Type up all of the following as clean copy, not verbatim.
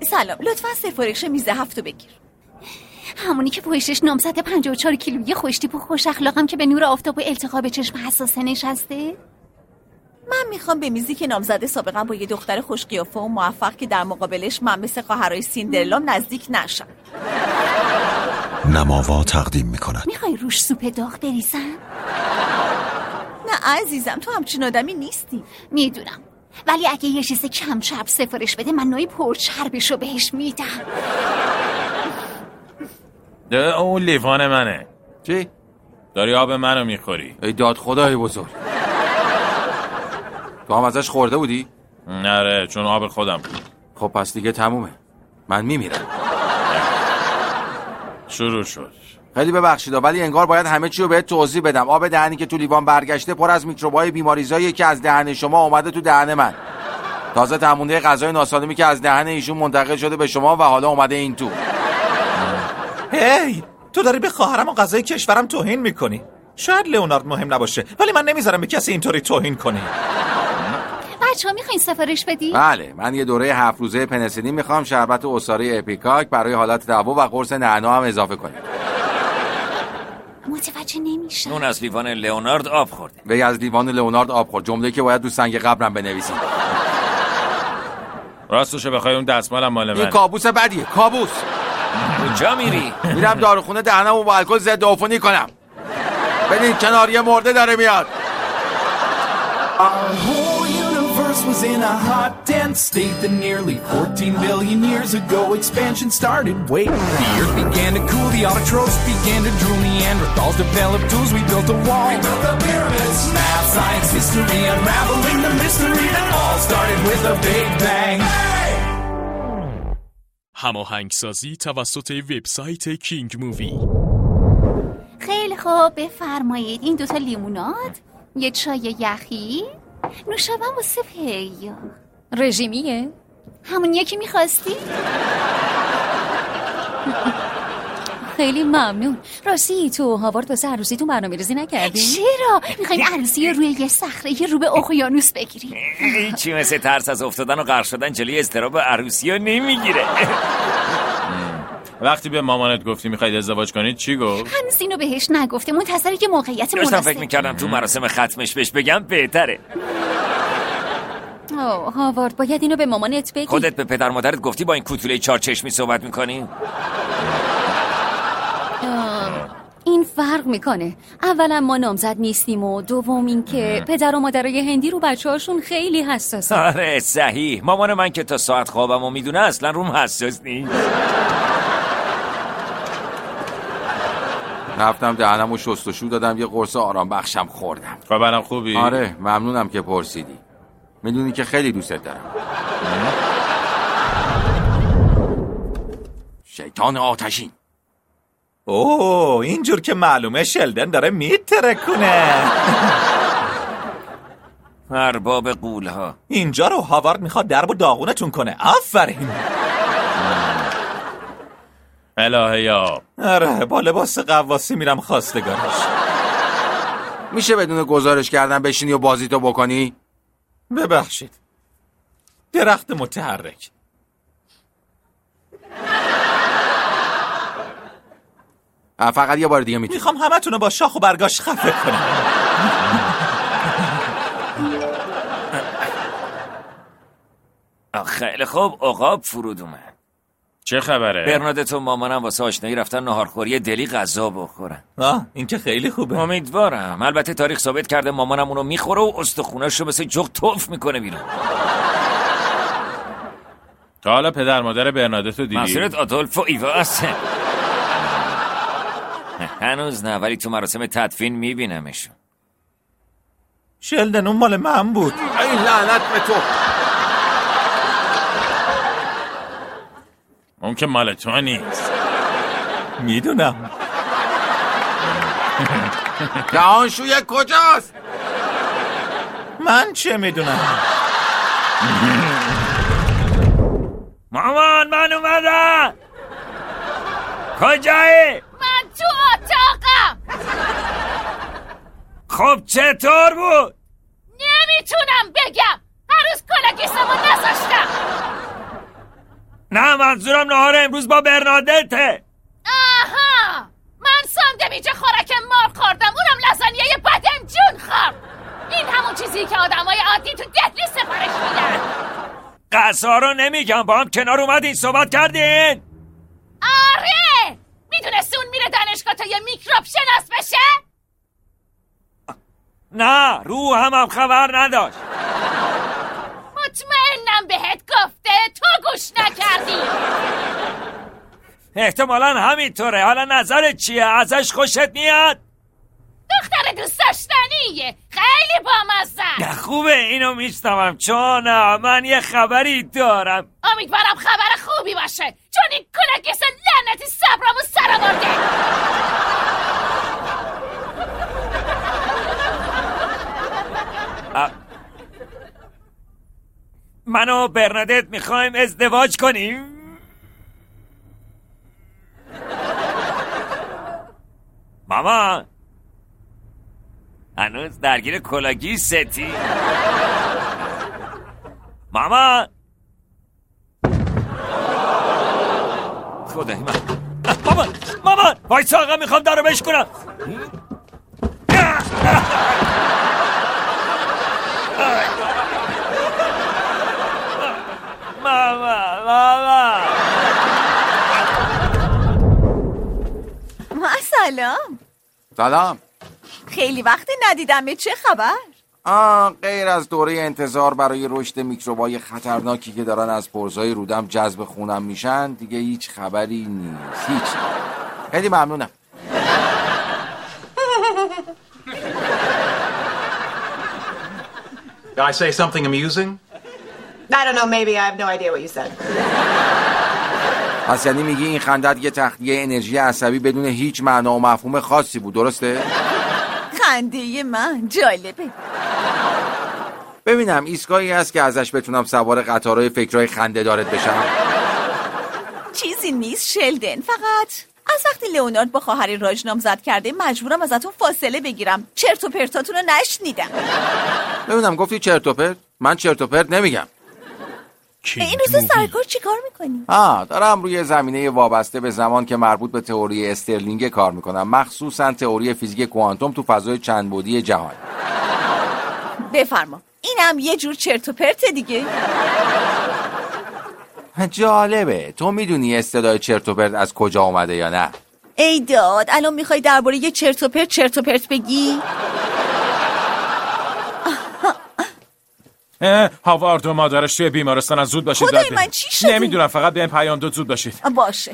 سلام، لطفا سفارش میز 7 بگیر. همونی که پشتش نامزد 54 کیلویی خوشتیپ و خوش اخلاقم که به نور آفتاب و التقا به چشم حساسه نشسته. من میخوام به میزی که نامزده سابقا با یه دختر خوش قیافه و موفق که در مقابلش من مثل خواهرای سیندرلام نزدیک نشم. نماوا تقدیم میکند. میخوای روش سوپ داغ بریزم؟ نه عزیزم، تو همچین آدمی نیستی. میدونم، ولی اگه یه چیز کم چرب سفارش بده من نوعی پرچربشو بهش میدم. اون لیوان منه. چی؟ داری آب منو میخوری. ای داد خدای بزرگ. تو هم ازش خورده بودی؟ نره، چون آب خودم بود. خب پس دیگه تمومه، من میمیرم. شروع شد. خیلی ببخشید ولی انگار باید همه چی رو بهت توضیح بدم. آب دهنی که تو لیوان برگشته پر از میکروبای بیماریزاییه که از دهن شما اومده تو دهن من. تازه تمونده غذای ناسالمی که از دهن ایشون منتقل شده به شما و حالا اومده این تو. هی، تو داری به خواهرم و غذای کشورم توهین میکنی. شاید لئونارد مهم نباشه ولی من نمیذارم به کسی اینطوری توهین کنی. بچه‌ها میخواین سفارش بدی؟ بله، من یه دوره 7 روزه پنیسیلین میخوام، شربت عصاره اپیکاک برای حالت دعوا و قرص نعنا هم اضافه کنید. متوجه نمیشم. اون از لیوان لئونارد آب خورده. وی از لیوان لئونارد آب خورد، جمله‌ای که باید تو سنگ قبرم بنویسید. راستشو بخوای اون دستمالم مال منه. این کابوس بدیه، کابوس. کجا میری؟ میرم داروخونه دهنمو با الکل ضد عفونی کنم. ببین کنار یه مرده داره میاد. Was in a hot, dense state that nearly 14 billion years ago expansion started. Wait, the earth began to cool, the autotrophs began to drool, Neanderthals developed tools, we built a wall. We built the pyramids. Math, science, history, unraveling the mystery that all started with a big bang. Hey! هماهنگسازی توسط وبسایت کینگ مووی. خیلی خوب، بفرمایید. این 2 لیموناد، یه چای یخی، نوشابه واسه پیدا. رژیمیه؟ همون یکی میخواستی؟ خیلی ممنون. راستی تو هاوارد واسه عروسیتون برنامه‌ریزی نکردی؟ چرا؟ میخوایم عروسی روی یه صخره رو به اقیانوس بگیریم. هیچی مثل ترس از افتادن و غرق شدن جلوی اضطراب عروسی رو نمیگیره. وقتی به مامانت گفتی میخواید ازدواج کنید چی گفت؟ هنوز اینو بهش نگفته، منتظر یه موقعیت مناسب. داشتم فکر میکردم تو مراسم ختمش بهش بگم بهتره. هاوارد باید اینو به مامانت بگی. خودت به پدر مادرت گفتی با این کوتوله 4 چشمی صحبت میکنی؟ این فرق میکنه. اولا ما نامزد نیستیم و دوم این که پدر و مادرای هندی رو بچه‌هاشون خیلی حساسن. آره صحیح. مامان من که تا ساعت خوابمو میدونه اصلا روم حساس نیست. رفتم دهنمو شستشو دادم، یه قرص آرام بخشم خوردم. خبرم خوبی؟ آره ممنونم که پرسیدی. میدونی که خیلی دوستت دارم. شیطان آتشین. اوه اینجور که معلومه شلدن داره میترکونه. ارباب غول‌ها. اینجا رو هاوارد میخواد درب و داغونتون کنه. آفرین. الهیا. آره با لباس قواسی میرم خواستگارش. میشه بدون گزارش کردن بشینی و بازیتو بکنی؟ ببخشید. درخت متحرک. فقط یه بار دیگه میخوام همتونو با شاخ و برگاش خفه کنم. خیلی خوب، عقاب فرود اومد. چه خبره؟ برنادت و مامانم واسه آشنایی رفتن ناهارخوری دلی غذا بخورن. این که خیلی خوبه. امیدوارم. البته تاریخ ثابت کرده مامانم اونو میخوره و استخوناشو مثل جغ توف میکنه بیرون. تا حالا پدر مادر برنادتو دیدی؟ منظورت آدولف و ایوا هستن؟ هنوز نه، ولی تو مراسم تدفین میبینمشون. شلدن اون مال من بود. ای لعنت به تو. اون که مال تو نیست. میدونم. دهانشوی کجاست؟ من چه میدونم. مامان من اومدم. کجایی؟ من تو اتاقم. خب چطور بود؟ نمیتونم بگم، هر روز کلاگیسمو نذاشتم. نه منظورم نهار امروز با برنادته. آها، من ساندویچ خوراک مرغ خوردم، اونم لازانیه بادمجون خورد. این همون چیزی که آدمای عادی تو دهلی سفارش میدن. غذا رو نمیگم، با هم کنار اومدین صحبت کردین؟ آره، میدونستی اون میره دانشگاه تا یه میکروب شناس بشه؟ نه، رو هم خبر نداشت. مطمئنم بهت گفته، تو گوش نکردی. احتمالاً همینطوره. حالا نظرت چیه؟ ازش خوشت میاد؟ دختر دوست داشتنیه، خیلی بامزه. خوبه، اینو میشنوم، چون من یه خبری دارم. امیدوارم خبر خوبی باشه، چون این کلگس لعنتی صبرمو سر آورده. من و برنادت میخوایم ازدواج کنیم. ماما هنوز درگیر کلاگیستی؟ ماما خدای من، مامان وایسا آقا، میخوام در رو بشکنم. ماما سلام. سلام. خیلی وقت ندیدم، چه خبر؟ غیر از دوره انتظار برای رشد میکروبای خطرناکی که دارن از پرزای رودم جذب خونم میشن، دیگه هیچ خبری نیست. هیچ. خیلی ممنونم. Did I say something amusing? I don't know, maybe. I have no idea what you said. پس یعنی میگی این خندت یه تخلیه انرژی عصبی بدون هیچ معنا و مفهوم خاصی بود، درسته؟ خنده من جالبه. ببینم ایستگاهی هست که ازش بتونم سوار قطارهای فکرهای خنده دارت بشم؟ چیزی نیست شلدن، فقط از وقتی لئونارد با خواهر راج نامزد کرده مجبورم ازتون فاصله بگیرم. چرت و پرتاتون رو نشنیدم. ببینم گفتی چرت و پرت؟ من چرت و پرت نمیگم. این روز سرکار چیکار میکنی؟ دارم روی زمینه وابسته به زمان که مربوط به تئوری استرلینگ کار میکنم، مخصوصا تئوری فیزیک کوانتوم تو فضای چند بعدی جهان. بفرما. اینم یه جور چرت و پرت دیگه. جالبه. تو میدونی اصطلاح چرت و پرت از کجا اومده یا نه؟ ای داد، الان میخوای درباره یه چرت و پرت بگی؟ هاوارد و مادرش توی بیمارستان، زود باشید. خدای من چی شده؟ نمیدونم، فقط بهم پیام داد زود باشید. باشه.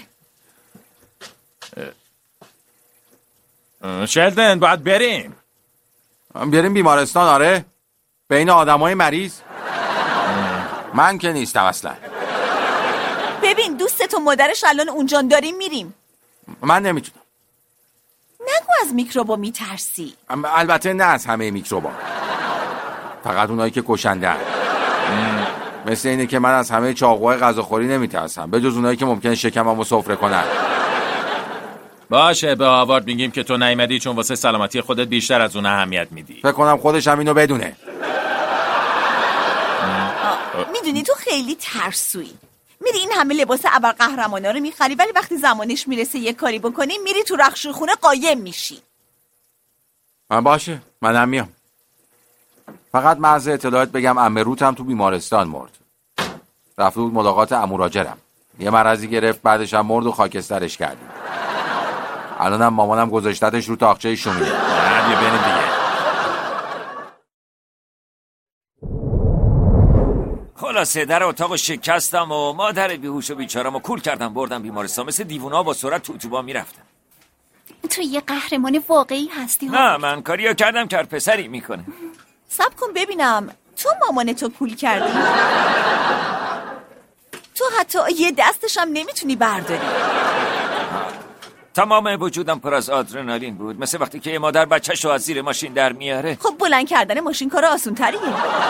شلدن باید بریم بیمارستان. آره، بین آدمای مریض. من که نیستم اصلا. ببین دوستت و مادرش الان اونجا داریم میریم. من نمیتونم. نگو از میکروبا میترسی. البته نه از همه میکروبا، فقط اونایی که کشنده هن. مثل اینه که من از همه چاقوهای غذاخوری نمیترسم، به جز اونایی که ممکنه شکممو سفره کنن. باشه، به هاوارد میگیم که تو نیومدی چون واسه سلامتی خودت بیشتر از اون اهمیت میدی. فکر کنم خودش هم اینو بدونه. میدونی تو خیلی ترسویی. میری این همه لباس ابرقهرمانا رو میخری، ولی وقتی زمانش میرسه یه کاری بکنی میری تو رخشورخونه قایم میشی. باشه، منم میام. فقط محض اطلاعات بگم عمه روت هم تو بیمارستان مرد. رفته بود ملاقات عمو راجرم. یه مرضی گرفت، بعدش هم مرد و خاکسترش کردیم. الانم مامانم گذاشتتش رو تاقچه شومینه. بعد یه بریم دیگه. خلاصه در اتاق شکستم و مادر بیهوش و بیچاره‌مو کول کردم بردم بیمارستان. مثل دیوونا با سرعت تو اتوبان میرفتم. تو یه قهرمان واقعی هستی. نه، من کاریو کردم که پسری میکنه. صبر کن ببینم، تو مامانتو کول کردی؟ تو حتی یه دستش هم نمیتونی برداری. تمام وجودم پر از آدرنالین بود، مثل وقتی که یه مادر بچه‌شو از زیر ماشین در میاره. خب بلند کردن ماشین کار آسون تریه.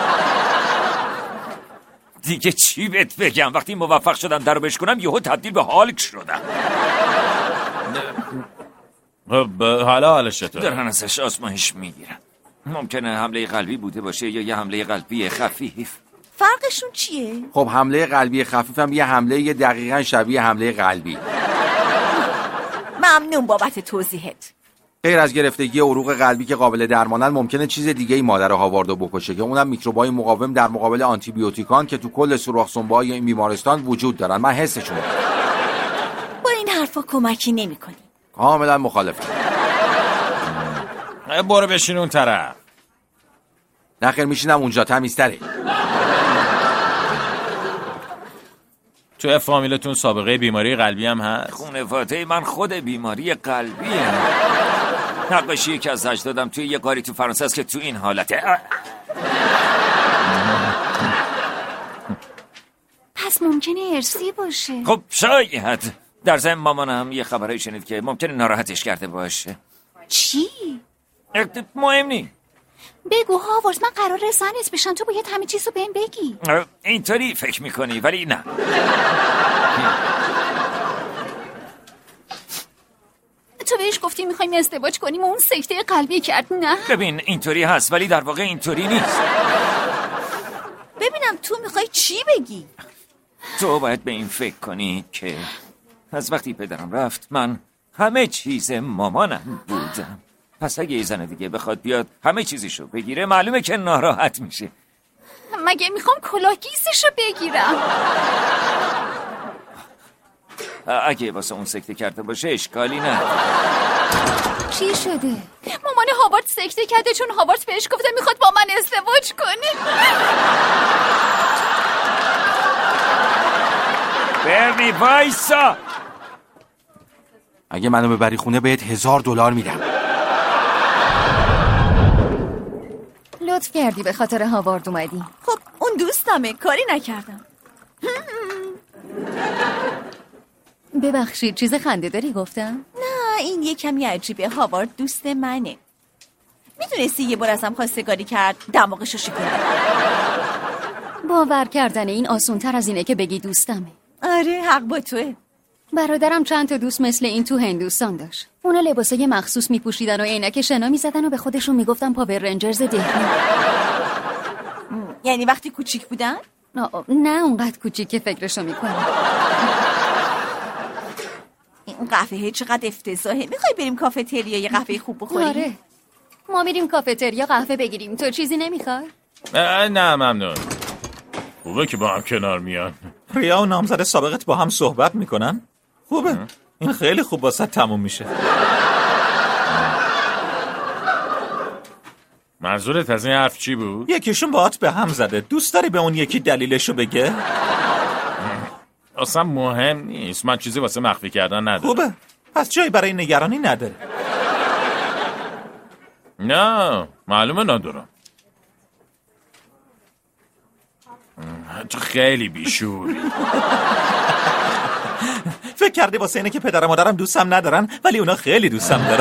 دیگه چی بهت بگم، وقتی موفق شدم درو بشکنم یهو تبدیل به هالک شدم. حالا حالش چطوره؟ دارن ازش آزمایش میگیرن. ممکنه حمله قلبی بوده باشه یا یه حمله قلبی خفیف. فرقشون چیه؟ خب حمله قلبی خفیفم یه حمله دقیقاً شبیه حمله قلبی. ممنون بابت توضیحت. غیر از گرفتگی عروق قلبی که قابل درمانن، ممکنه چیز دیگه ای مادر هاواردو بکشه که اونم میکروبای مقاوم در مقابل آنتی بیوتیکان که تو کل سوراخ سنبه‌های این بیمارستان وجود دارن. من حسشون با این حرفا کمکی نمی‌کنی. کاملا مخالفم. برو بشین اون طرف. نخیر میشینم اونجا، تمیزتره. تو فامیلتون سابقه بیماری قلبی هم هست؟ خانواده من خود بیماری قلبیه. نقاشی یکی از اجدادم توی یه قاری تو فرانسه است که تو این حالته. پس ممکنه ارثی باشه. خب شاید. در ضمن مامانم یه خبرایی شنید که ممکنه ناراحتش کرده باشه. چی؟ مهم نی. بگو هاوارد، من قرار زنت بشم، تو باید همه چیزو بهم بگی. اینطوری فکر میکنی ولی نه. تو بهش گفتی میخوایم ازدواج کنیم و اون سکته قلبی کرد. نه ببین اینطوری هست ولی در واقع اینطوری نیست. ببینم تو میخوای چی بگی؟ تو باید به این فکر کنی که از وقتی پدرم رفت من همه چیز مامانم بودم. پس اگه یه زن دیگه بخواد بیاد همه چیزیشو بگیره معلومه که ناراحت میشه. مگه میخوام کلاهگیسشو بگیرم؟ اگه واسه اون سکته کرده باشه اشکالی نه. چی شده؟ مامان هاوارد سکته کرده چون هاوارد بهش گفته میخواد با من ازدواج کنه. برنی وایسا. اگه منو ببری خونه بهت $1000 میدم. لطف کردی به خاطر هاوارد اومدی. خب اون دوستمه، کاری نکردم. ببخشید چیز خنده داری گفتم؟ نه این یه کمی عجیبه. هاوارد دوست منه. میدونستی یه بار ازم خواستگاری کرد، دماغشو شکوندم. باور کردن این آسونتر از اینه که بگی دوستمه. آره حق با توه. برادرم چند تا دوست مثل این تو هندوستان داشت. اونا لباسای مخصوص میپوشیدن و عینک شنا میزدن و به خودشون میگفتن پاور رنجرز دهلی. یعنی وقتی کوچیک بودن؟ نه اونقدر کوچیک که فکرشو میکنم. این قهوه چقدر افتضاحه. میخوای بریم کافتریا یه قهوه خوب بخوریم؟ آره ما میریم کافتریا قهوه بگیریم. تو چیزی نمیخوای؟ نه ممنون. خوبه که با هم کنار میان. ریا و نامزد سابقت با هم صحبت میکنن؟ خوبه. این خیلی خوب واسه تموم میشه. منظورت از این حرف چی بود؟ یکیشون باهات به هم زده. دوست داری به اون یکی دلیلشو بگه؟ اصلا مهم نیست. من چیزی واسه مخفی کردن ندارم. خوبه. پس جایی برای نگرانی نداره. نه معلومه ندارم. تو خیلی بیشوری. فکر کردی واسه اینه که پدر و مادرم دوستم ندارن ولی اونا خیلی دوستم دارن.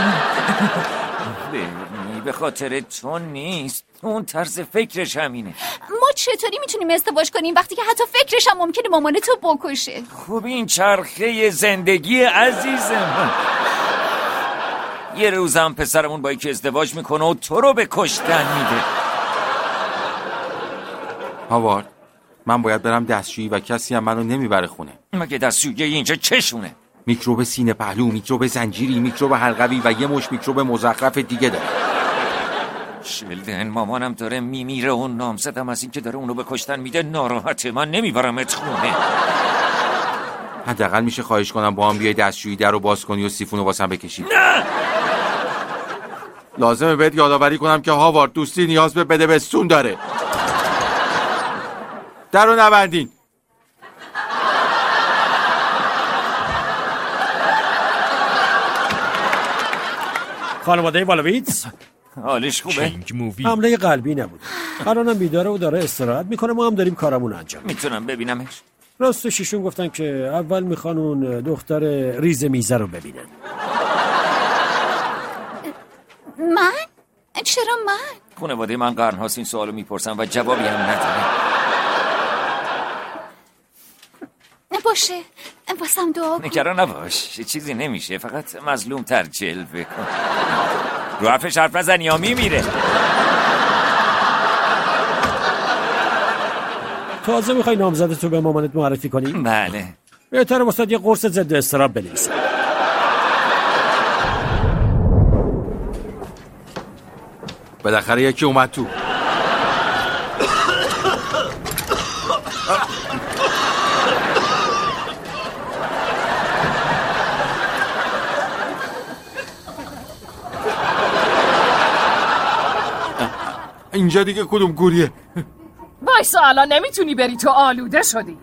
به خاطر تو نیست، اون طرز فکرش همینه. ما چطوری میتونیم ازدواج کنیم وقتی که حتی فکرش هم ممکنه مامان تو بکشه؟ خب این چرخه زندگی عزیزم. یه روزم پسرمون با یکی ازدواج میکنه و تو رو به کشتن میده. هاوارد من باید برم دستشویی و کسی هم منو نمیبره خونه. مگه دستشویی اینجا چشونه؟ میکروب سینه پهلو، میکروب زنجیری، میکروب حلقوی و یه مش میکروب مزخرف دیگه داره. شلدن مامانم داره میمیره و نامزدم از این که داره اونو به کشتن میده ناراحته. من نمیبرمت خونه. حداقل میشه خواهش کنم با هم بیای دستشویی در رو باز کنی و سیفونو واسم بکشی؟ نه لازمه بهت یادآوری کنم که هاوارد دوستی نیاز به بدبستون داره. در رو نبندین. خانواده والویتس حالش خوبه؟ حمله قلبی نبود. الانم بیداره و داره استراحت میکنه. ما هم داریم کارمون انجام. میتونم ببینمش؟ راستش ایشون گفتن که اول میخوان اون دختر ریز میزه رو ببینن. من؟ چرا من؟ خانواده من قرن‌هاست این سوالو میپرسن و جوابی هم نداره. باشه واسم دعا کن. نگران نباش، چیزی نمیشه. فقط مظلوم تر جلوه کن. رو حرفش حرف نزن یا میمیره. تازه میخوای نامزدتو به مامانت معرفی کنی؟ بله. بهتره واسه یه قرص ضد اضطراب بنویسم. بالاخره یکی اومد تو. اینجا دیگه کدوم گوریه؟ وایسا الان نمیتونی بری، تو آلوده شدی.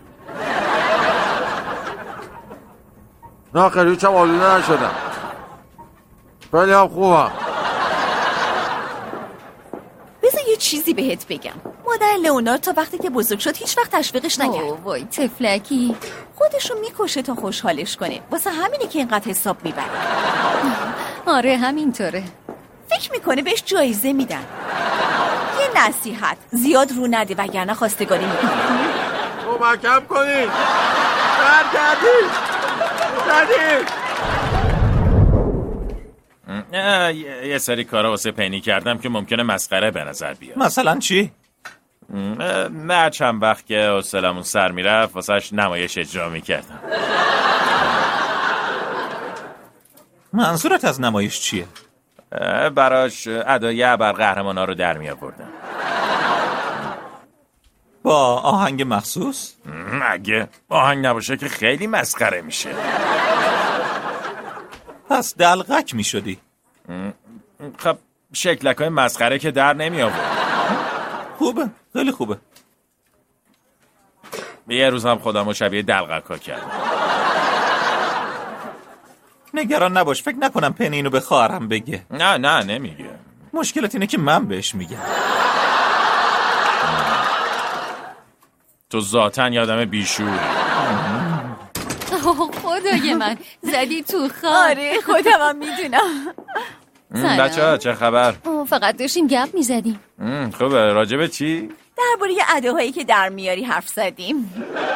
نه خیلی هیچم آلوده نشدم، خیلی هم خوبم. بذار یه چیزی بهت بگم. مادر لئونارد تا وقتی که بزرگ شد هیچ وقت تشویقش نکرد. وای تفلکی، خودشو میکشه تا خوشحالش کنه. واسه همینه که اینقدر حساب میبره. آره همینطوره. فکر میکنه بهش جایزه میدن. یه نصیحت، زیاد رو نده وگرنه خواستگاری میکنه. کمکم کنی، یه سری کارا واسه پنی کردم که ممکنه مسخره به نظر بیاد. مثلا چی؟ نه چند وقت که حوصله‌مون سر میرفت واسهش نمایش اجرا میکردم. منظورت از نمایش چیه؟ براش ادای ابرقهرمانا رو در می آوردم. با آهنگ مخصوص؟ اگه آهنگ نباشه که خیلی مسخره میشه. پس دلغک می شدی؟ خب شکلکای مسخره که در نمی آورد. خوبه، خیلی خوبه. یه روز هم خودمو شبیه دلغکا کردم. نگران نباش، فکر نکنم پنی اینو به خواهرم بگه. نه نمیگه. مشکلت اینه که من بهش میگم. تو ذاتاً یادم بیشوری. خدای من زدی تو خار. آره خودم هم میدونم. بچه‌ها چه خبر؟ فقط داشتیم گپ میزدیم. خوبه. راجب چی؟ درباره اداهایی که در میاری حرف زدیم.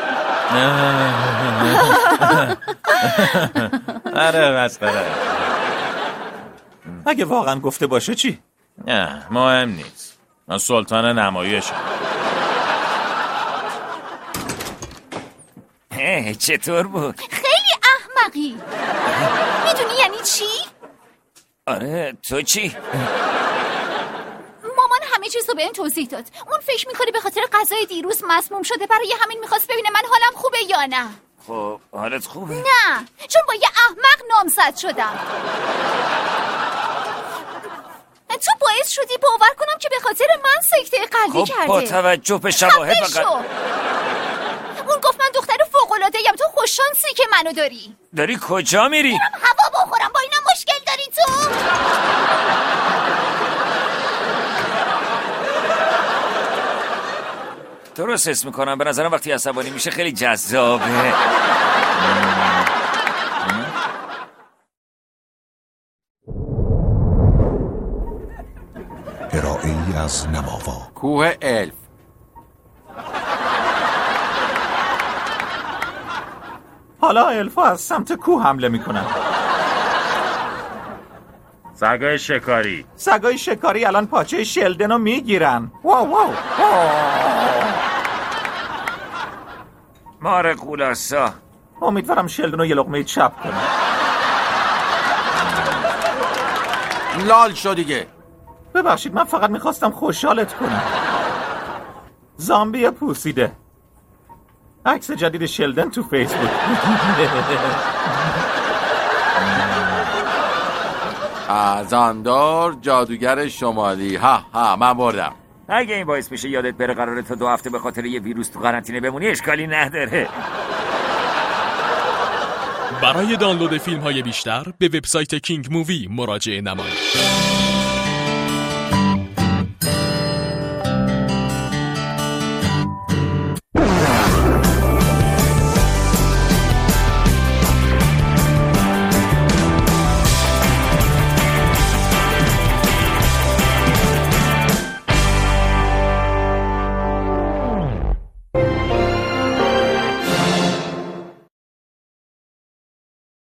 آره مسخره. اگه واقعا گفته باشه چی؟ نه مهم نیست، من سلطان نمایشم. چطور بود؟ خیلی احمقی. میدونی یعنی چی؟ آره تو چی؟ مامان همه چیز رو به این توضیح داد. اون فکر میکنه به خاطر غذای دیروز مسموم شده، برای همین میخواست ببینه من حالم خوبه یا نه. خب حالت خوبه؟ نه، چون با یه احمق نامزد شدم. تو باعث شدی باور کنم که به خاطر من سکته قلبی کرده. با توجه به شواهد فقط اون گفت من دختر فوق‌العاده‌ام، تو خوششانسی که منو داری کجا میری؟ میرم هوا بخورم. با اینا مشکل داری تو؟ درست حس میکنم، به نظرم وقتی عصبانی میشه خیلی جذابه. ارائه‌ای از نماوا. کوه الف. حالا الفا از سمت کوه حمله میکنن. سگای شکاری الان پاچه شلدن رو میگیرن. واو. مار قولاسا. امیدوارم شلدن رو یه لقمه چپ کنه. لال شو دیگه. ببخشید من فقط میخواستم خوشحالت کنم. زامبی پوسیده. عکس جدید شلدن تو فیسبوک. ازاندار جادوگر شمالی. ها من بردم. اگه این باعث بشه یادت بره قراره تا 2 هفته به خاطر یه ویروس تو قرنطینه بمونی، اشکالی نداره. برای دانلود فیلم‌های بیشتر به وبسایت کینگ مووی مراجعه نمایید.